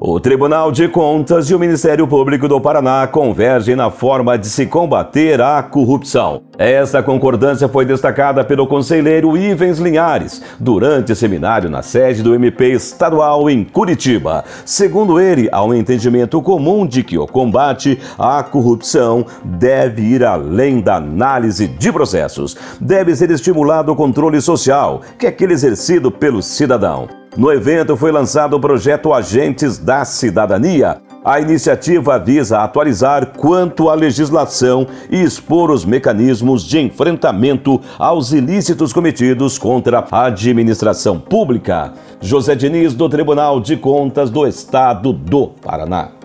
O Tribunal de Contas e o Ministério Público do Paraná convergem na forma de se combater a corrupção. Essa concordância foi destacada pelo conselheiro Ivens Linhares durante seminário na sede do MP estadual em Curitiba. Segundo ele, há um entendimento comum de que o combate à corrupção deve ir além da análise de processos. Deve ser estimulado o controle social, que é aquele exercido pelo cidadão. No evento foi lançado o projeto Agentes da Cidadania. A iniciativa visa atualizar quanto à legislação e expor os mecanismos de enfrentamento aos ilícitos cometidos contra a administração pública. José Diniz, do Tribunal de Contas do Estado do Paraná.